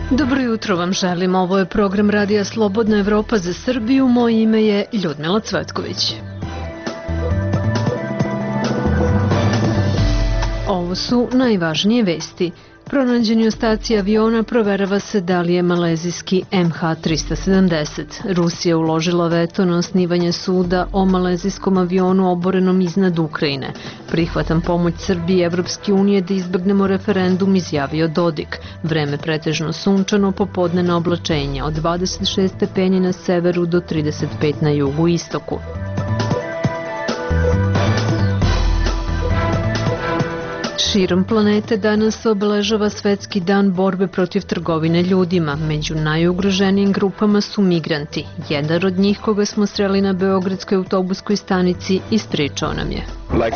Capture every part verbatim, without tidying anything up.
Dobro jutro vam želim, ovo je program Radija Slobodna Evropa za Srbiju, moje ime je Ljudmila Cvetković. Ovo su najvažnije vesti. Pronađeni ostaci aviona, proverava se da li je malezijski M H trista sedamdeset. Rusija uložila veto na osnivanje suda o malezijskom avionu oborenom iznad Ukrajine. Prihvatam pomoć Srbije i Evropske unije da izbegnemo referendum, izjavio Dodik. Vreme pretežno sunčano, popodnevna oblačenja od dvadeset šest stepeni na severu do trideset pet na jugu istoku. Širom planete danas obeležava Svetski dan borbe protiv trgovine ljudima. Među najugroženijim grupama su migranti. Jedan od njih, koga smo sreli na beogradskoj autobuskoj stanici, ispričao nam je.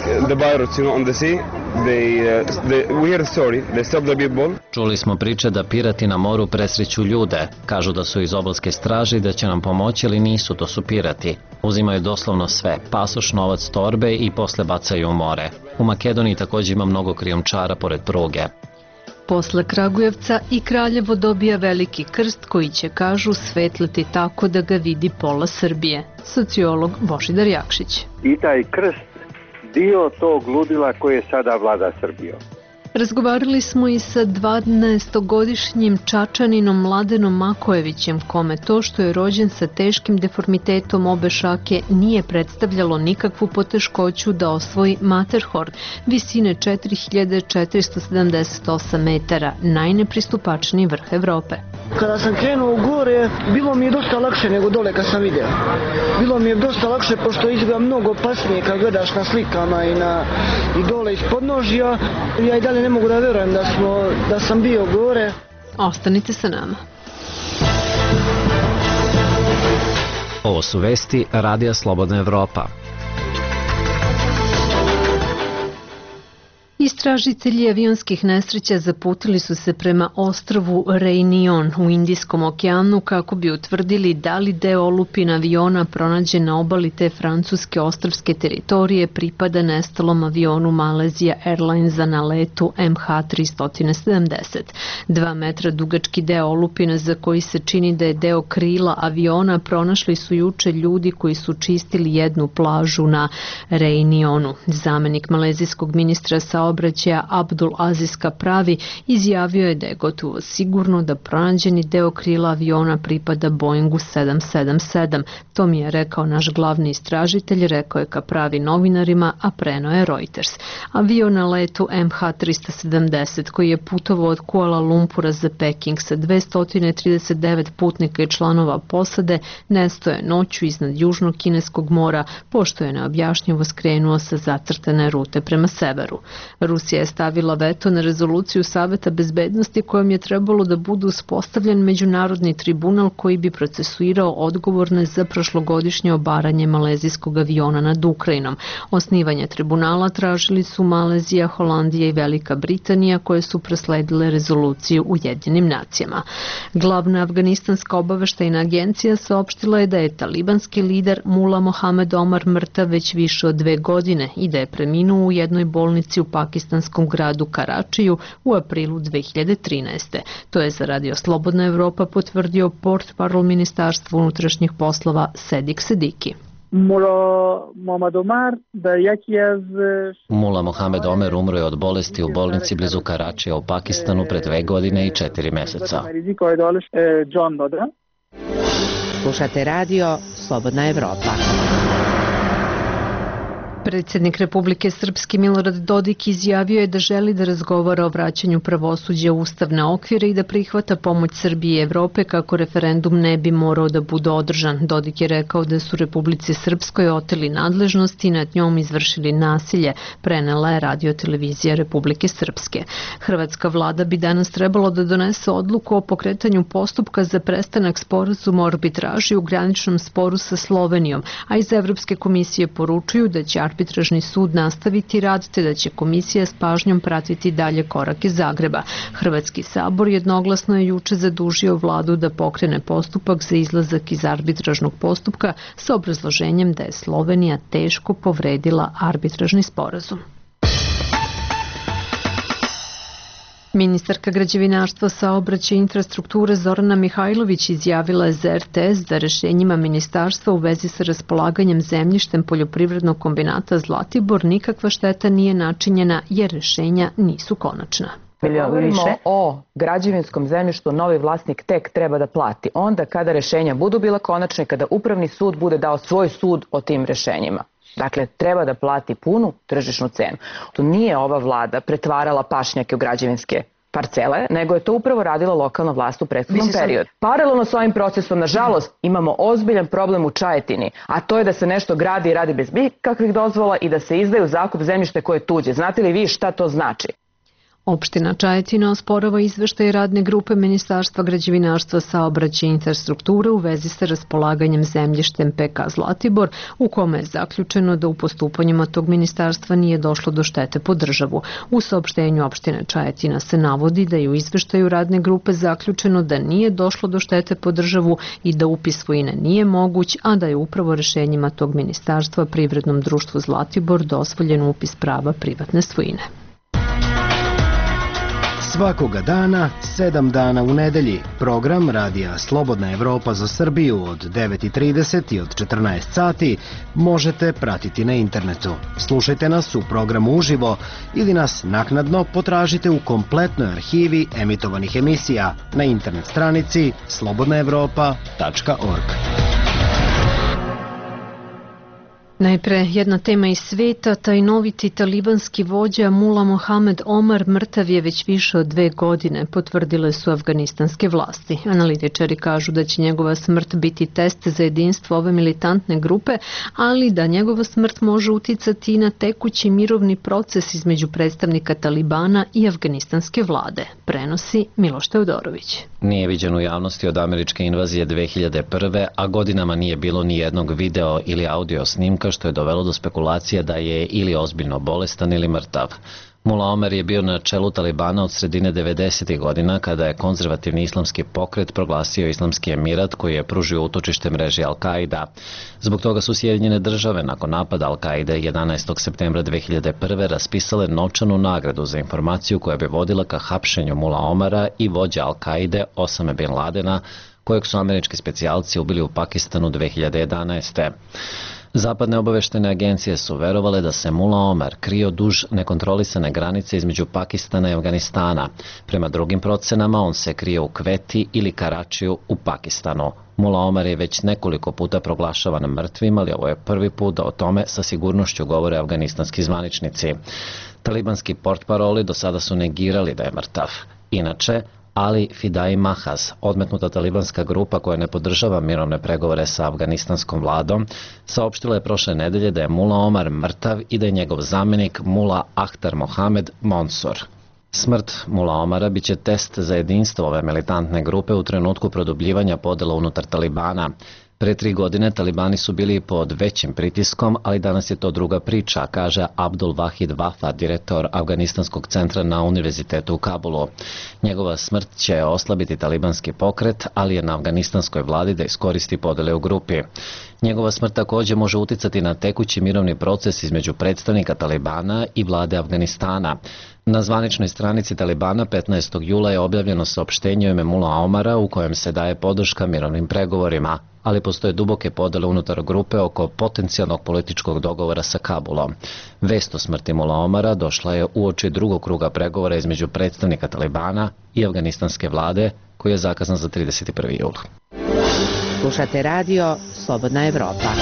Čuli smo priče da pirati na moru presreću ljude. Kažu da su iz obalske straže i da će nam pomoći, ali nisu, to su pirati. Uzimaju doslovno sve, pasoš, novac, torbe i posle bacaju u more. U Makedoniji također ima mnogo krijumčara pored pruge. Posle Kragujevca i Kraljevo dobija veliki krst koji će, kažu, svetliti tako da ga vidi pola Srbije. Sociolog Božidar Jakšić. I taj krst dio tog ludila koje sada vlada Srbijom. Razgovarali smo i sa dvanaestogodišnjim Čačaninom Mladenom Makojevićem, kome to što je rođen sa teškim deformitetom obe šake nije predstavljalo nikakvu poteškoću da osvoji Matterhorn, visine četiri hiljade četiristo sedamdeset osam metara, najnepristupačniji vrh Evrope. Kada sam krenuo u gore, bilo mi je dosta lakše nego dole kad sam vidio. Bilo mi je dosta lakše pošto izgleda mnogo opasnije kad gledaš na slikama i, na, i dole iz podnožja. Ja i dalje ne mogu da verujem da, smo, da sam bio gore. Ostanite sa nama. Ovo su vesti Radija Slobodna Evropa. Istražitelji avionskih nesreća zaputili su se prema ostrvu Reunion u Indijskom okeanu kako bi utvrdili da li deo olupina aviona pronađen na obali te francuske ostrvske teritorije pripada nestalom avionu Malaysia Airlinesa na letu M H trista sedamdeset. Dva metra dugački deo olupina, za koji se čini da je deo krila aviona, pronašli su juče ljudi koji su čistili jednu plažu na Reunionu. Zamenik malezijskog ministra sa obraćaja Abdul Aziz Kapravi izjavio je da je gotovo sigurno da pronađeni deo krila aviona pripada Boeingu sedam sedam sedam. To mi je rekao naš glavni istražitelj, rekao je Kapravi novinarima, a preneo je Reuters. Avion na letu M H trista sedamdeset, koji je putovao od Kuala Lumpura za Peking sa dvesta trideset devet putnika i članova posade, nestao je noću iznad Južnog kineskog mora, pošto je neobjašnjivo skrenuo sa zacrtane rute prema severu. Rusija je stavila veto na rezoluciju Saveta bezbednosti kojom je trebalo da bude uspostavljen međunarodni tribunal koji bi procesuirao odgovorne za prošlogodišnje obaranje malezijskog aviona nad Ukrajinom. Osnivanje tribunala tražili su Malezija, Holandija i Velika Britanija, koje su prosledile rezoluciju Ujedinjenim nacijama. Glavna afganistanska obaveštajna agencija saopštila je da je talibanski lider Mula Mohamed Omar mrtav već više od dve godine i da je preminuo u jednoj bolnici u pakistanskom gradu Karačiju u aprilu dve hiljade trinaeste. To je za Radio Slobodna Evropa potvrdio portparol Ministarstva unutrašnjih poslova Sedik Sediki. Mula Mohamed Omer umro je od bolesti u bolnici blizu Karačija u Pakistanu pre dve godine i četiri meseca. Slušate Radio Slobodna Evropa. Predsjednik Republike Srpske Milorad Dodik izjavio je da želi da razgovara o vraćanju pravosuđa u ustavne okvire i da prihvata pomoć Srbije i Evrope kako referendum ne bi morao da bude održan. Dodik je rekao da su Republici Srpskoj oteli nadležnosti i nad njom izvršili nasilje, prenela je Radio-televizija Republike Srpske. Hrvatska vlada bi danas trebalo da donese odluku o pokretanju postupka za prestanak sporazuma o arbitraži u graničnom sporu sa Slovenijom, a iz Evropske komisije poručuju da će arbitražni sud nastaviti rad te da će komisija s pažnjom pratiti dalje korake Zagreba. Hrvatski sabor jednoglasno je juče zadužio vladu da pokrene postupak za izlazak iz arbitražnog postupka sa obrazloženjem da je Slovenija teško povredila arbitražni sporazum. Ministarka građevinarstva, saobraćaja i infrastrukture Zorana Mihajlović izjavila je za er te es da rešenjima ministarstva u vezi sa raspolaganjem zemljištem poljoprivrednog kombinata Zlatibor nikakva šteta nije načinjena jer rešenja nisu konačna. Govorimo o građevinskom zemljištu, novi vlasnik tek treba da plati. Onda kada rešenja budu bila konačne, kada upravni sud bude dao svoj sud o tim rešenjima. Dakle, treba da plati punu tržišnu cenu. Tu nije ova vlada pretvarala pašnjake u građevinske parcele, nego je to upravo radila lokalna vlast u prethodnom periodu. Paralelno s ovim procesom, nažalost, imamo ozbiljan problem u Čajetini, a to je da se nešto gradi i radi bez nikakvih dozvola i da se izdaje u zakup zemljište koje je tuđe. Znate li vi šta to znači? Opština Čajetina osporava izveštaj radne grupe Ministarstva građevinarstva, saobraćaja i infrastrukture u vezi sa raspolaganjem zemljištem pe ka Zlatibor, u kome je zaključeno da u postupanjima tog ministarstva nije došlo do štete po državu. U saopštenju opštine Čajetina se navodi da je u izveštaju radne grupe zaključeno da nije došlo do štete po državu i da upis svojine nije moguć, a da je upravo rešenjima tog ministarstva privrednom društvu Zlatibor dozvoljen upis prava privatne svojine. Svakoga dana, sedam dana u nedelji, program radija Slobodna Evropa za Srbiju od devet i trideset i od četrnaest sati možete pratiti na internetu. Slušajte nas u programu uživo ili nas naknadno potražite u kompletnoj arhivi emitovanih emisija na internet stranici slobodna evropa tačka org. Najpre jedna tema iz sveta, tajnoviti talibanski vođa Mula Mohamed Omar mrtav je već više od dve godine, potvrdile su afganistanske vlasti. Analitičari kažu da će njegova smrt biti test za jedinstvo ove militantne grupe, ali da njegova smrt može uticati i na tekući mirovni proces između predstavnika Talibana i afganistanske vlade, prenosi Miloš Teodorović. Nije viđen u javnosti od američke invazije dve hiljade prve. a godinama nije bilo ni jednog video ili audio snimka, što je dovelo do spekulacije da je ili ozbiljno bolestan ili mrtav. Mula Omer je bio na čelu Talibana od sredine devedesetih godina, kada je konzervativni islamski pokret proglasio Islamski emirat, koji je pružio utočište mreži Al-Kaida. Zbog toga su Sjedinjene države nakon napada Al-Kaide jedanaestog septembra dve hiljade prve. raspisale novčanu nagradu za informaciju koja bi vodila ka hapšenju Mula Omara i vođa Al-Kaide Osame bin Ladena, kojeg su američki specijalci ubili u Pakistanu dve hiljade jedanaeste. Zapadne obaveštene agencije su verovale da se Mula Omar krio duž nekontrolisane granice između Pakistana i Afganistana. Prema drugim procenama on se krio u Kveti ili Karačiju u Pakistanu. Mula Omar je već nekoliko puta proglašavan mrtvim, ali ovo je prvi put da o tome sa sigurnošću govore afganistanski zvaničnici. Talibanski portparoli do sada su negirali da je mrtav. Inače, Ali Fidai Mahaz, odmetnuta talibanska grupa koja ne podržava mirovne pregovore sa afganistanskom vladom, saopštila je prošle nedelje da je Mula Omar mrtav i da je njegov zamjenik Mula Ahtar Mohamed Monsur. Smrt Mula Omara biće test za jedinstvo ove militantne grupe u trenutku produbljivanja podela unutar Talibana. Pre tri godine Talibani su bili pod većim pritiskom, ali danas je to druga priča, kaže Abdul Wahid Wafa, direktor Afganistanskog centra na Univerzitetu u Kabulu. Njegova smrt će oslabiti talibanski pokret, ali je na afganistanskoj vladi da iskoristi podele u grupi. Njegova smrt također može uticati na tekući mirovni proces između predstavnika Talibana i vlade Afganistana. Na zvaničnoj stranici Talibana petnaestog jula je objavljeno saopštenje o ime Mula Omara u kojem se daje podrška mirovnim pregovorima, ali postoje duboke podele unutar grupe oko potencijalnog političkog dogovora sa Kabulom. Vest o smrti Mula Omara došla je uoči drugog kruga pregovora između predstavnika Talibana i afganistanske vlade, koji je zakazan za trideset prvi jul. Slušate radio Slobodna Evropa.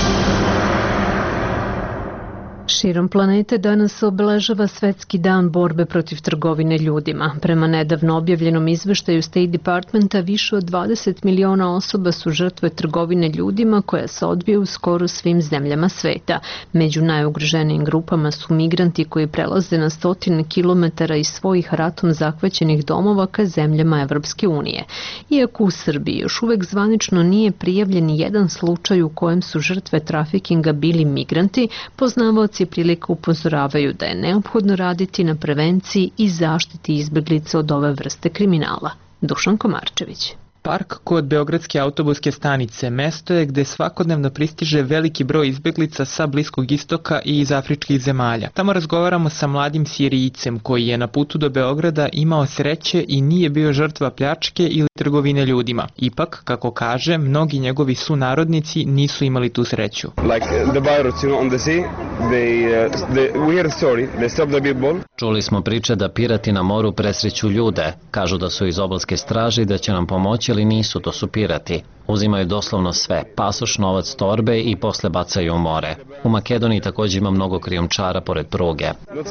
Širom planete danas obeležava Svetski dan borbe protiv trgovine ljudima. Prema nedavno objavljenom izveštaju State Departmenta, više od dvadeset miliona osoba su žrtve trgovine ljudima koja se odvija u skoro svim zemljama sveta. Među najugroženijim grupama su migranti koji prelaze na stotine kilometara iz svojih ratom zahvaćenih domova ka zemljama Evropske unije. Iako u Srbiji još uvek zvanično nije prijavljen jedan slučaj u kojem su žrtve trafikinga bili migranti, poznavaoci prilika upozoravaju da je neophodno raditi na prevenciji i zaštiti izbeglica od ove vrste kriminala. Dušan Komarčević. Park kod Beogradske autobuske stanice mesto je gde svakodnevno pristiže veliki broj izbeglica sa Bliskog istoka i iz afričkih zemalja. Tamo razgovaramo sa mladim Sirijcem koji je na putu do Beograda imao sreće i nije bio žrtva pljačke ili trgovine ljudima. Ipak, kako kaže, mnogi njegovi sunarodnici nisu imali tu sreću. Like the pirates, you know, on the sea, they, uh, they, we hear the story, they stop the people. Čuli smo priče da pirati na moru presreću ljude. Kažu da su iz obalske straže i da će nam pomoći, ali nisu, to su pirati. Uzimaju doslovno sve, pasoš, novac, torbe i posle bacaju u more. U Makedoniji također ima mnogo krijumčara pored pruge.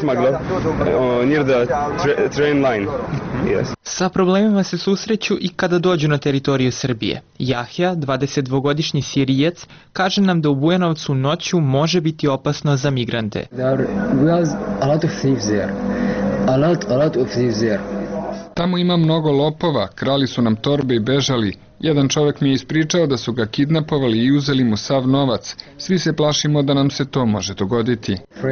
Sa problemima se susreću i kada dođu na teritoriju Srbije. Jahja, dvadesetdvogodišnji Sirijac, kaže nam da u Bujanovcu noću može biti opasno za migrante. Tamo ima mnogo lopova, krali su nam torbe i bežali. Jedan čovjek mi je ispričao da su ga kidnapovali i uzeli mu sav novac. Svi se plašimo da nam se to može dogoditi.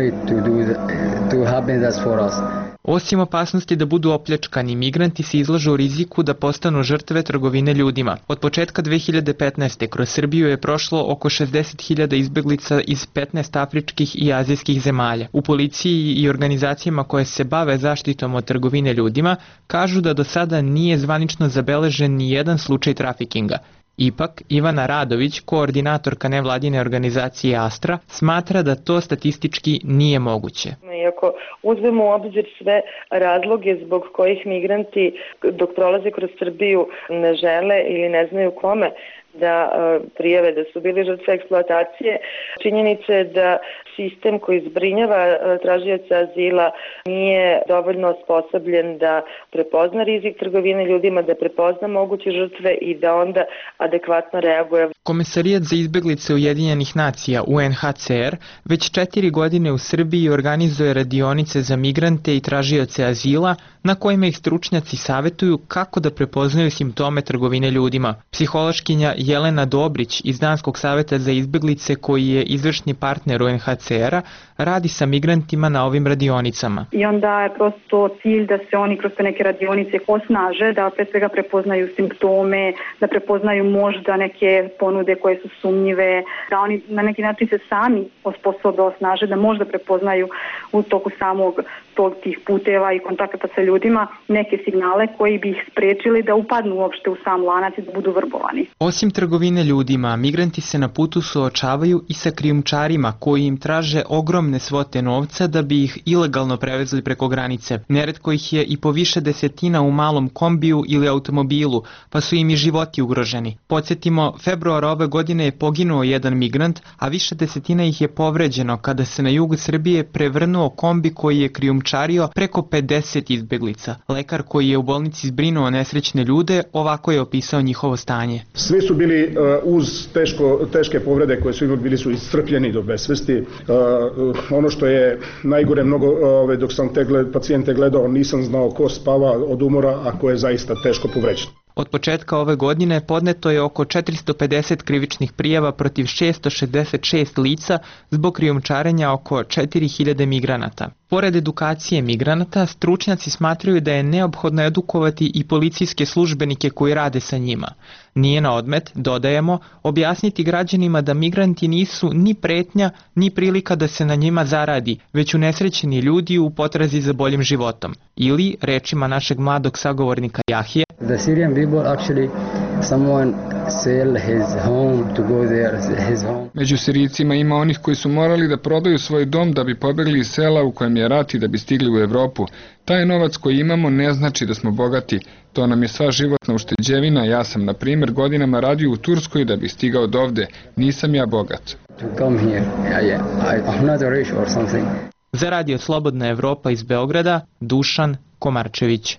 Osim opasnosti da budu opljačkani, migranti se izlažu riziku da postanu žrtve trgovine ljudima. Od početka dve hiljade petnaeste. kroz Srbiju je prošlo oko šezdeset hiljada izbeglica iz petnaest afričkih i azijskih zemalja. U policiji i organizacijama koje se bave zaštitom od trgovine ljudima kažu da do sada nije zvanično zabeležen ni jedan slučaj trafikinga. Ipak, Ivana Radović, koordinatorka nevladine organizacije Astra, smatra da to statistički nije moguće. Iako uzmemo u obzir sve razloge zbog kojih migranti dok prolaze kroz Srbiju ne žele ili ne znaju kome da prijave da su bili žrtve eksploatacije, činjenica je da sistem koji zbrinjava tražioca azila nije dovoljno osposobljen da prepozna rizik trgovine ljudima, da prepozna moguće žrtve i da onda adekvatno reaguje. Komesarijat za izbeglice Ujedinjenih nacija U N H C R već četiri godine u Srbiji organizuje radionice za migrante i tražioce azila na kojima ih stručnjaci savetuju kako da prepoznaju simptome trgovine ljudima. Psihološkinja Jelena Dobrić iz Danskog saveta za izbeglice, koji je izvršni partner U N H C R-a, radi sa migrantima na ovim radionicama. I onda je prosto cilj da se oni kroz te neke radionice osnaže, da pre svega prepoznaju simptome, da prepoznaju možda neke ponude koje su sumnjive, da oni na neki način se sami osposobe osnaže, da možda prepoznaju u toku samog tog tih puteva i kontakata sa ljudima neke signale koji bi ih sprečili da upadnu uopšte u sam lanac i da budu vrbovani. Osim trgovine ljudima, migranti se na putu suočavaju i sa krijumčarima koji im traže ogromne svote novca da bi ih ilegalno prevezli preko granice. Neretko ih je i po više desetina u malom kombiju ili automobilu, pa su im i životi ugroženi. Podsjetimo, februar ove godine je poginuo jedan migrant, a više desetina ih je povređeno kada se na jugu Srbije prevrnuo kombi koji je krijumčario preko pedeset izbeglica. Lekar koji je u bolnici zbrinuo nesrećne ljude ovako je opisao njihovo stanje. Svi su bili uh, uz teško, teške povrede koje su imali, bili su iscrpljeni do besvesti. Uh, uh, ono što je najgore, mnogo uh, dok sam te gled, pacijente gledao, nisam znao ko spava od umora, a ko je zaista teško povređen. Od početka ove godine podneto je oko četiristo pedeset krivičnih prijava protiv šesto šezdeset šest lica zbog krijumčarenja oko četiri hiljade migranata. Pored edukacije migranata, stručnjaci smatraju da je neophodno edukovati i policijske službenike koji rade sa njima. Nije na odmet, dodajemo, objasniti građanima da migranti nisu ni pretnja, ni prilika da se na njima zaradi, već unesrećeni ljudi u potrazi za boljim životom. Ili, rečima našeg mladog sagovornika Jahije, The Syrian people actually someone sell his home to go there, his home. Među Sirijcima ima onih koji su morali da prodaju svoj dom da bi pobegli iz sela u kojem je rat i da bi stigli u Evropu. Taj novac koji imamo ne znači da smo bogati. To nam je sva životna ušteđevina. Ja sam, na primjer, godinama radio u Turskoj da bih stigao do ovde. Nisam ja bogat. To come here. Yeah, yeah. I, I'm not rich or something. Za radio Slobodna Evropa iz Beograda, Dušan Komarčević.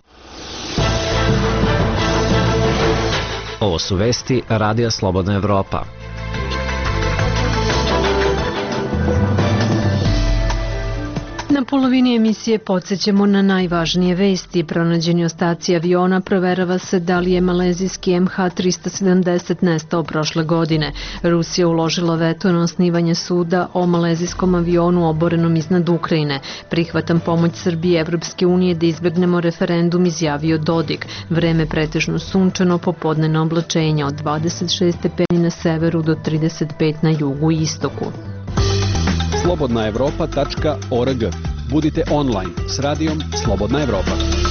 Ovo su vesti Radija Slobodna Evropa. Na polovini emisije podsjećamo na najvažnije vesti. Pronađeni ostaci aviona, proverava se da li je malezijski M H tristo sedamdeset nestao prošle godine. Rusija uložila veto na osnivanje suda o malezijskom avionu oborenom iznad Ukrajine. Prihvatam pomoć Srbije i Evropske unije da izbegnemo referendum, izjavio Dodik. Vreme pretežno sunčano, popodnevna oblačenja od dvadeset šest stepeni na severu do trideset pet na jugu i istoku. slobodna evropa tačka org. Budite online s radijom Slobodna Evropa.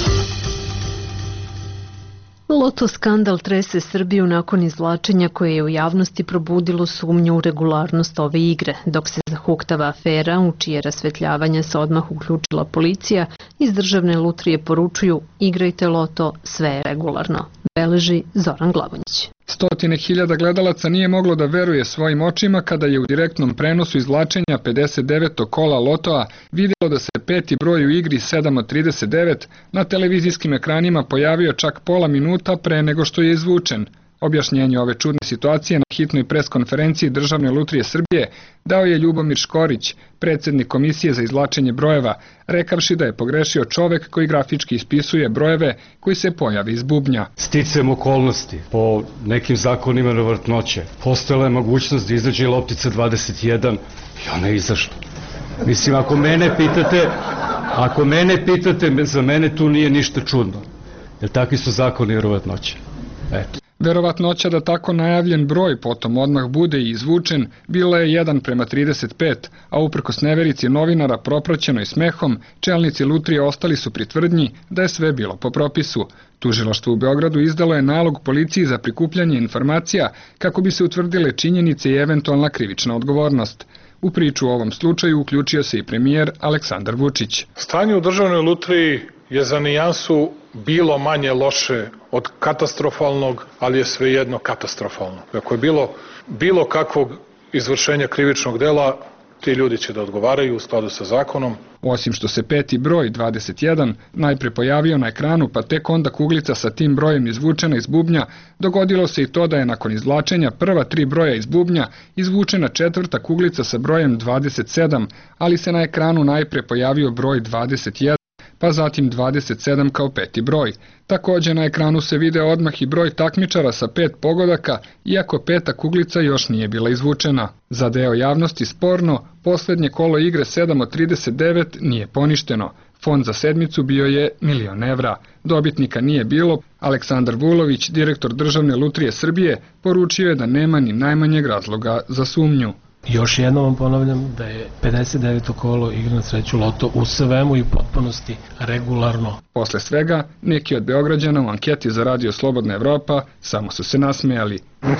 Loto skandal trese Srbiju nakon izvlačenja koje je u javnosti probudilo sumnju u regularnost ove igre. Dok se zahuktava afera, u čije rasvetljavanje se odmah uključila policija, iz državne lutrije poručuju: igrajte loto, sve je regularno. Beleži Zoran Glavonjić. Stotine hiljada gledalaca nije moglo da veruje svojim očima kada je u direktnom prenosu izvlačenja pedeset devetog kola lotoa vidjelo da se peti broj u igri sedam od trideset devet na televizijskim ekranima pojavio čak pola minuta pre nego što je izvučen. Objašnjenje ove čudne situacije na hitnoj preskonferenciji Državne lutrije Srbije dao je Ljubomir Škorić, predsjednik Komisije za izvlačenje brojeva, rekavši da je pogrešio čovek koji grafički ispisuje brojeve koji se pojavi iz bubnja. Sticam okolnosti, po nekim zakonima vrtnoće, postojala je mogućnost da izađe loptica dvadeset jedan i ona je izašla. Mislim, ako mene pitate, ako mene pitate, za mene tu nije ništa čudno, jer takvi su zakoni vrtnoće. Eto. Verovatnoća da tako najavljen broj potom odmah bude i izvučen bila je jedan prema trideset pet, a uprkos neverici novinara propraćenoj smehom, čelnici lutrije ostali su pri tvrdnji da je sve bilo po propisu. Tužilaštvo u Beogradu izdalo je nalog policiji za prikupljanje informacija kako bi se utvrdile činjenice i eventualna krivična odgovornost. U priču u ovom slučaju uključio se i premijer Aleksandar Vučić. Stanje u državnoj lutriji je za nijansu bilo manje loše od katastrofalnog, ali je svejedno katastrofalno. Ako je bilo bilo kakvog izvršenja krivičnog dela, ti ljudi će da odgovaraju u skladu sa zakonom. Osim što se peti broj dvadeset jedan najpre pojavio na ekranu, pa tek onda kuglica sa tim brojem izvučena iz bubnja, dogodilo se i to da je nakon izvlačenja prva tri broja iz bubnja izvučena četvrta kuglica sa brojem dvadeset sedam, ali se na ekranu najpre pojavio broj dvadeset jedan, pa zatim dvadeset sedam kao peti broj. Takođe na ekranu se vide odmah i broj takmičara sa pet pogodaka, iako peta kuglica još nije bila izvučena. Za deo javnosti sporno, poslednje kolo igre sedam od trideset devet nije poništeno. Fond za sedmicu bio je milion evra. Dobitnika nije bilo. Aleksandar Vulović, direktor Državne lutrije Srbije, poručio je da nema ni najmanjeg razloga za sumnju. Još jednom vam ponavljam da je pedeset deveto kolo igre na sreću loto u svemu i u potpunosti regularno. Posle svega, neki od Beograđana u anketi za radio Slobodna Evropa samo su se nasmejali.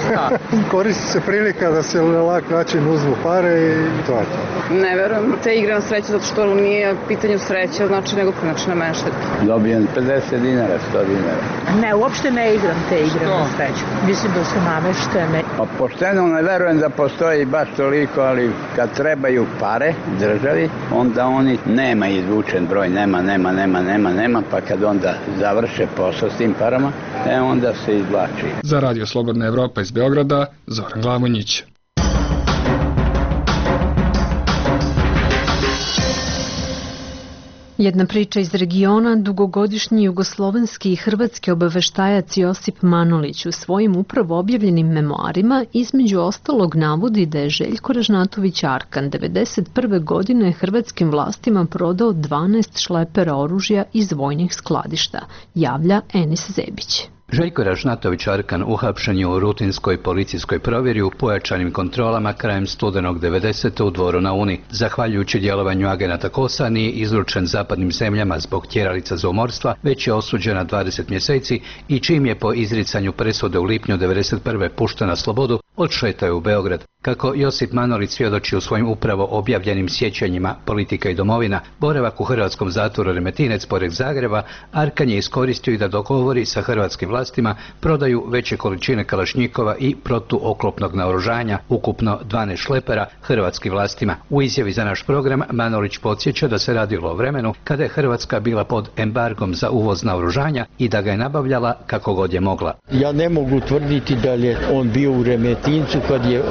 Koristi se prilika da se na lak način uzmu pare i to je to. Ne verujem te igre na sreću zato što nije pitanju sreće, znači nego znači nameštat. Dobijem pedeset dinara, sto dinara. Ne, uopšte ne igram te igre na sreću. Mislim da su nameštene. Pa pošteno ne verujem da postoji baš toliko, ali kad trebaju pare državi, onda oni nema izvučen broj, nema, nema, nema, nema, nema, pa kad onda završe posao s tim parama, e onda se izvlači. Za radio Slobodna Evropa iz Beograda, Zoran Glavonjić. Jedna priča iz regiona, dugogodišnji jugoslovenski i hrvatski obaveštajac Josip Manolić u svojim upravo objavljenim memoarima između ostalog navodi da je Željko Ražnatović Arkan devedeset prve godine hrvatskim vlastima prodao dvanaest šlepera oružja iz vojnih skladišta, javlja Enis Zebić. Željko Ražnatović Arkan uhapšen je u rutinskoj policijskoj provjeri u pojačanim kontrolama krajem studenog devedesete u Dvoru na Uni. Zahvaljujući djelovanju agenata KOS-a nije izručen zapadnim zemljama zbog tjeralica za umorstva, već je osuđen na dvadeset mjeseci i čim je po izricanju presude u lipnju devedeset prve pušten na slobodu, odšetao je u Beograd. Kako Josip Manolić svjedoči u svojim upravo objavljenim sjećanjima Politika i domovina, boravak u hrvatskom zatvoru Remetinec pored Zagreba, Arkan je iskoristio i da dogovori sa hrvatskim vlastima prodaju veće količine kalašnjikova i protuoklopnog naoružanja, ukupno dvanaest šlepera, hrvatskim vlastima. U izjavi za naš program Manolić podsjeća da se radilo o vremenu kada je Hrvatska bila pod embargom za uvoz naoružanja i da ga je nabavljala kako god je mogla. Ja ne mogu tvrditi da je on bio u Remetincu kad je oružje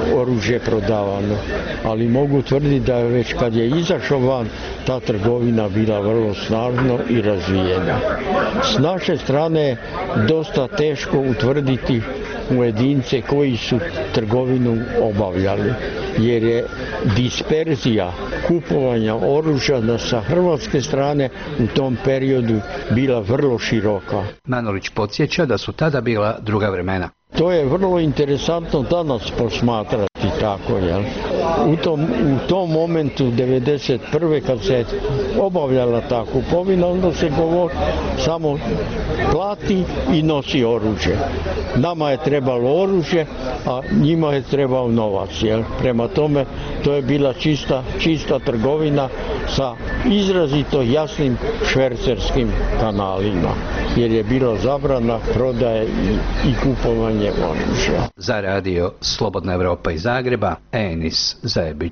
oružje prodavano, ali mogu tvrditi da je već kad je izašao van ta trgovina bila vrlo snažno i razvijena. S naše strane je dosta teško utvrditi pojedince koji su trgovinu obavljali, jer je disperzija kupovanja oružja sa hrvatske strane u tom periodu bila vrlo široka. Manolić podsjeća da su tada bila druga vremena. To je vrlo interesantno danas posmatrati tako, jel? U tom, u tom momentu devedeset prve kad se obavljala ta kupovina, onda se govori samo plati i nosi oružje. Nama je trebalo oružje, a njima je trebao novac, jel? Prema tome, to je bila čista, čista trgovina sa izrazito jasnim švercerskim kanalima, jer je bila zabrana prodaje i, i kupovanje oružja. Za radio Slobodna Evropa iz Zagreba, Enis Zajebić.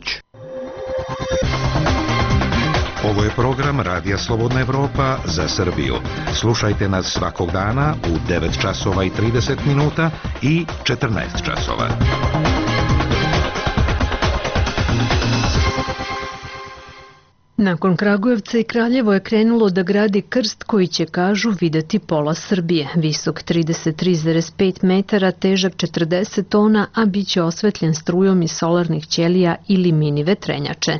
Ovo je program Radija Slobodna Evropa za Srbiju. Slušajte nas svakog dana u devet časova i trideset minuta i četrnaest časova. Nakon Kragujevca i Kraljevo je krenulo da gradi krst koji će, kažu, videti pola Srbije. Visok trideset tri zarez pet metara, težak četrdeset tona, a bit će osvetljen strujom iz solarnih ćelija ili mini vetrenjače.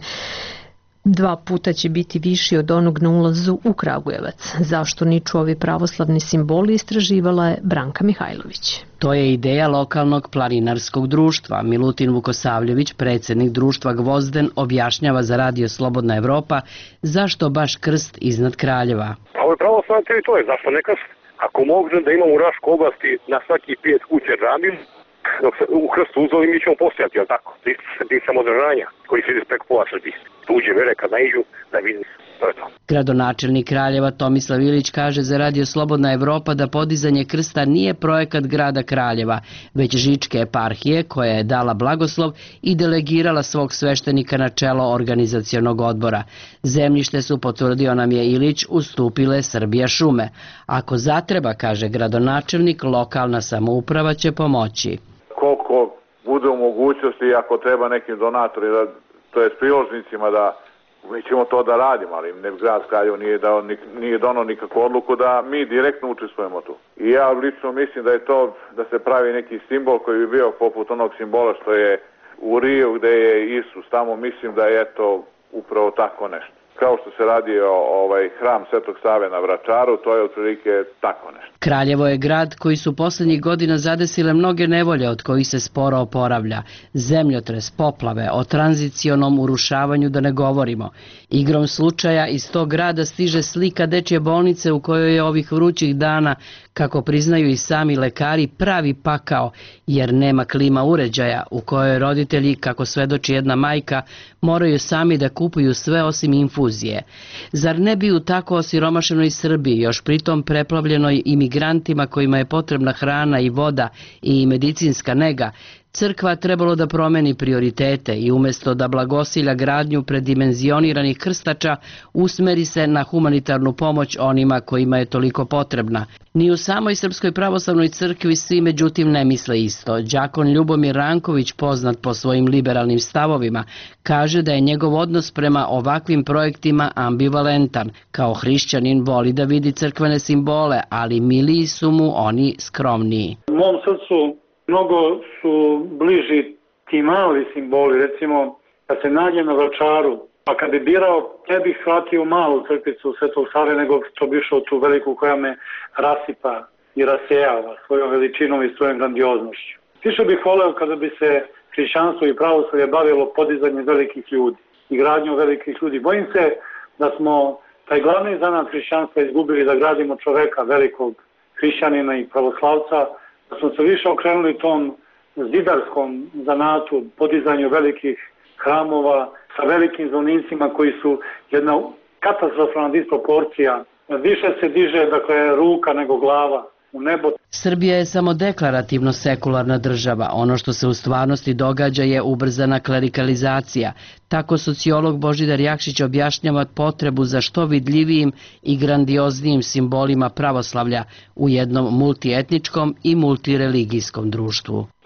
Dva puta će biti viši od onog na ulazu u Kragujevac. Zašto niču ovi pravoslavni simboli, istraživala je Branka Mihajlović. To je ideja lokalnog planinarskog društva. Milutin Vukosavljević, predsjednik društva Gvozden, objašnjava za radio Slobodna Evropa zašto baš krst iznad Kraljeva. Ovo je pravoslavna teritorija, zašto ne krst? Ako mogu da imamo u Raškoj oblasti na svaki pet kuće džamiju, dok se u krstu uzeli mi ćemo postojati, jel tako? Ti samodržanja koji se ide preko pola Srbije. Tuđe vere kad naiđu da vidim, to je to. Gradonačelnik Kraljeva Tomislav Ilić kaže za radio Slobodna Evropa da podizanje krsta nije projekat grada Kraljeva, već Žičke eparhije koja je dala blagoslov i delegirala svog sveštenika na čelo organizacionog odbora. Zemljište su, potvrdio nam je Ilić, ustupile Srbija šume. Ako zatreba, kaže gradonačelnik, lokalna samouprava će pomoći. Koliko bude u mogućnosti, ako treba nekim donatorima, to je s priložnicima, da mi ćemo to da radimo, ali ne, grad Kraljevo nije, dao, nije donao nikakvu odluku da mi direktno učestvujemo tu. I ja lično mislim da je to, da se pravi neki simbol koji bi bio poput onog simbola što je u Riju gde je Isus, tamo mislim da je to upravo tako nešto. Kao što se radi ovaj hram Svetog Save na Vračaru, to je otprilike tako nešto. Kraljevo je grad koji su poslednjih godina zadesile mnoge nevolje od kojih se sporo oporavlja. Zemljotres, poplave, o tranzicionom urušavanju da ne govorimo. Igrom slučaja iz tog grada stiže slika dečje bolnice u kojoj je ovih vrućih dana, kako priznaju i sami lekari, pravi pakao, jer nema klima uređaja, u kojoj roditelji, kako svedoči jedna majka, moraju sami da kupuju sve osim infuzije. Zar ne bi u tako osiromašenoj Srbiji, još pritom preplavljenoj imigrantima kojima je potrebna hrana i voda i medicinska nega, crkva trebalo da promeni prioritete i umjesto da blagosilja gradnju predimenzioniranih krstača, usmeri se na humanitarnu pomoć onima kojima je toliko potrebna. Ni u samoj Srpskoj pravoslavnoj crkvi svi međutim ne misle isto. Đakon Ljubomir Ranković, poznat po svojim liberalnim stavovima, kaže da je njegov odnos prema ovakvim projektima ambivalentan. Kao hrišćanin voli da vidi crkvene simbole, ali miliji su mu oni skromniji. U mom srcu mnogo su bliži ti mali simboli, recimo kad se nađem na Vračaru, pa kad bi birao, ne bih shvatio malu crkvicu Svetog Save, nego što bi išao tu veliku koja me rasipa i rasejava svojom veličinom i svojom grandioznošću. Više bih voleo kada bi se hrišćanstvo i pravoslavlje bavilo podizanjem velikih ljudi i gradnjom velikih ljudi. Bojim se da smo taj glavni zanat hrišćanstva izgubili, da gradimo čoveka, velikog hrišćanina i pravoslavca, da smo se više okrenuli tom zidarskom zanatu, podizanju velikih hramova sa velikim zvonicima koji su jedna katastrofalna disproporcija. Više se diže, dakle, ruka nego glava u nebo. Srbija je samo deklarativno sekularna država. Ono što se u stvarnosti događa je ubrzana klerikalizacija. Tako sociolog Božidar Jakšić objašnjava potrebu za što vidljivijim i grandioznijim simbolima pravoslavlja u jednom multietničkom i multireligijskom društvu.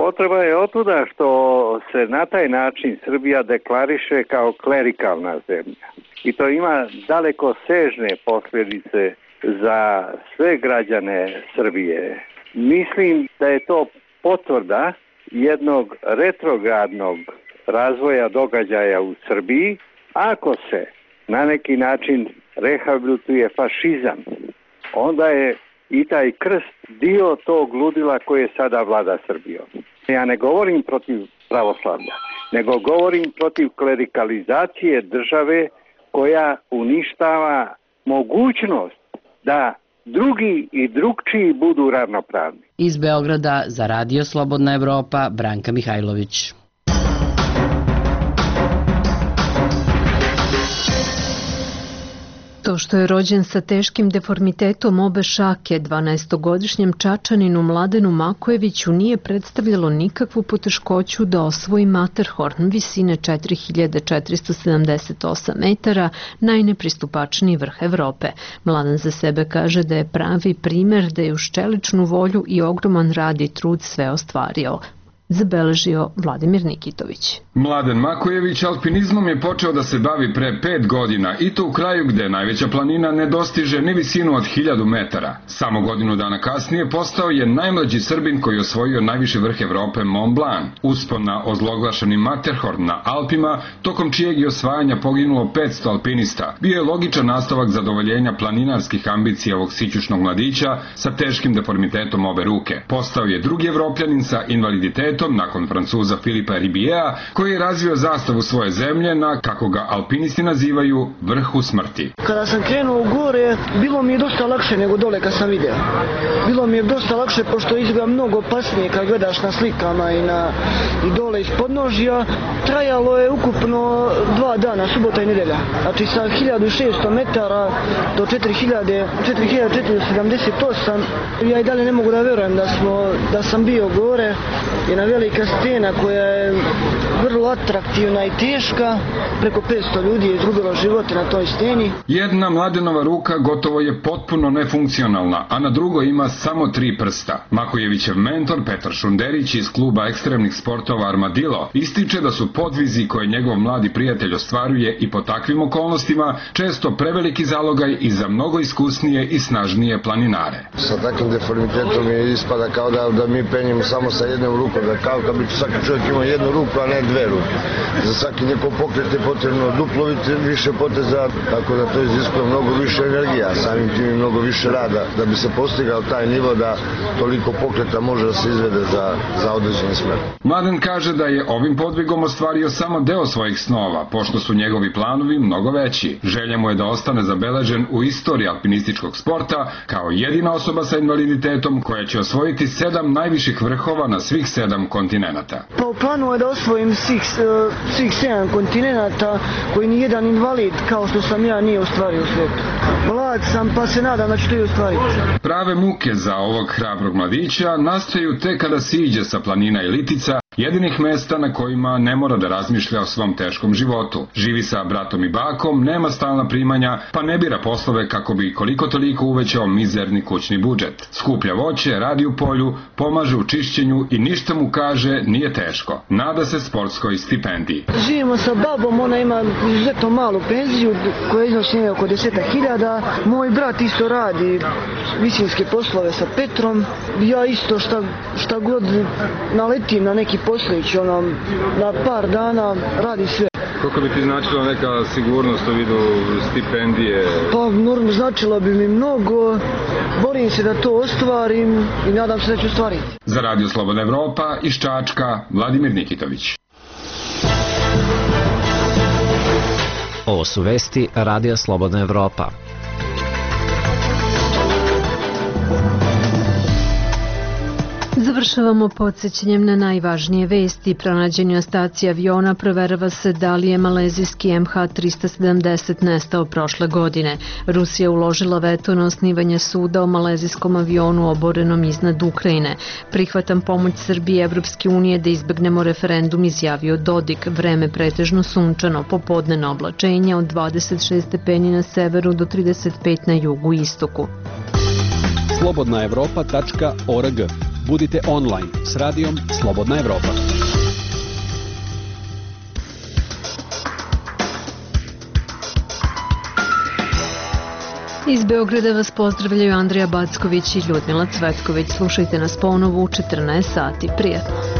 Potreba je otuda što se na taj način Srbija deklariše kao klerikalna zemlja. I to ima daleko sežne posljedice za sve građane Srbije. Mislim da je to potvrda jednog retrogradnog razvoja događaja u Srbiji, ako se na neki način rehabilituje fašizam, onda je i taj krst dio tog ludila koje sada vlada Srbijom. Ja ne govorim protiv pravoslavlja, nego govorim protiv klerikalizacije države koja uništava mogućnost da drugi i drugčiji budu ravnopravni. Iz Beograda za Radio Slobodna Evropa, Branka Mihajlović. To što je rođen sa teškim deformitetom obe šake, dvanaestogodišnjem Čačaninu Mladenu Makojeviću nije predstavljalo nikakvu poteškoću da osvoji Matterhorn visine četiri hiljade četiristo sedamdeset osam metara, najnepristupačniji vrh Evrope. Mladen za sebe kaže da je pravi primer da je uz čeličnu volju i ogroman rad i trud sve ostvario. Zabeležio Vladimir Nikitović. Mladen Makojević alpinizmom je počeo da se bavi pre pet godina i to u kraju gde najveća planina ne dostiže ni visinu od hiljadu metara. Samo godinu dana kasnije postao je najmlađi Srbin koji osvojio najviši vrh Evrope Mont Blanc. Uspon na ozloglašeni Matterhorn na Alpima, tokom čijeg je osvajanja poginulo petsto alpinista, bio je logičan nastavak zadovoljenja planinarskih ambicija ovog sićušnog mladića sa teškim deformitetom obe ruke. Postao je drugi Evropljanin sa invaliditetom nakon Francuza Filipa Ribiera, koji je razvio zastavu svoje zemlje na, kako ga alpinisti nazivaju, vrhu smrti. Kada sam krenuo u gore, bilo mi je dosta lakše nego dole kad sam video. Bilo mi je dosta lakše pošto izgleda mnogo opasnije kad gledaš na slikama i, na, i dole iz podnožja. Trajalo je ukupno dva dana, subota i nedelja. Znači sa hiljadu šesto metara do četiri hiljade četiristo sedamdeset osam. Ja i dalje ne mogu da verujem da, smo, da sam bio gore. Jedna velika stena koja je vrlo atraktivna i teška, preko petsto ljudi je izgubilo živote na toj steni. Jedna Mladenova ruka gotovo je potpuno nefunkcionalna, a na drugoj ima samo tri prsta. Makojevićev mentor Petar Šunderić iz kluba ekstremnih sportova Armadillo ističe da su podvizi koje njegov mladi prijatelj ostvaruje i po takvim okolnostima često preveliki zalogaj i za mnogo iskusnije i snažnije planinare. Sa takvim deformitetom je ispada kao da, da mi penjemo samo sa jednom rukom, da kao da bi svaki čovjek imao jednu ruku, a ne dve ruke. Za svaki njegov pokret je potrebno duplo više poteza, tako da to iziskuje mnogo više energija, samim tim i mnogo više rada, da bi se postigao taj nivo da toliko pokreta može da se izvede za, za određeni smer. Mladen kaže da je ovim podvigom ostvario samo deo svojih snova, pošto su njegovi planovi mnogo veći. Želja mu je da ostane zabeležen u istoriji alpinističkog sporta kao jedina osoba sa invaliditetom koja će osvojiti sedam najviših vrhova na svih sedam kontinenata. Pa u planu je da osvojim svih, svih sedam kontinenata koji ni jedan invalid kao što sam ja nije ostvario u svijetu. Mlad sam pa se nadam da ću to i ostvariti. Prave muke za ovog hrabrog mladića nastaju te kada siđe sa planina Ilitica, jedinih mesta na kojima ne mora da razmišlja o svom teškom životu. Živi sa bratom i bakom, nema stalna primanja, pa ne bira poslove kako bi koliko toliko uvećao mizerni kućni budžet. Skuplja voće, radi u polju, pomaže u čišćenju i ništa mu kaže nije teško. Nada se sportskoj stipendiji. Živimo sa babom, ona ima izuzetno malu penziju koja iznosi oko deset hiljada. Moj brat isto radi visinske poslove sa Petrom. Ja isto šta, šta god naletim na neki poslić, ono, na par dana radi sve. Koliko bi ti značila neka sigurnost u vidu stipendije? Pa, normalno, značilo bi mi mnogo. Borim se da to ostvarim i nadam se da ću ostvariti. Za Radio Slobodna Evropa iz Čačka, Vladimir Nikitović. Ovo su vesti Radija Slobodna Evropa. Završavamo podsjećanjem na najvažnije vesti. Pronađenje ostaci aviona proverava se da li je malezijski M H trista sedamdeset nestao prošle godine. Rusija uložila veto na osnivanje suda o malezijskom avionu oborenom iznad Ukrajine. Prihvatam pomoć Srbije i Evropske unije da izbegnemo referendum, izjavio Dodik. Vreme pretežno sunčano, popodnevna oblačenja od dvadeset šest stepeni na severu do trideset pet na jugu i istoku. slobodna evropa tačka org. Budite online s radijom Slobodna Evropa. Iz Beograda vas pozdravljaju Andrija Backović i Ljudmila Cvetković. Slušajte nas ponovo u četrnaest sati. Prijatno.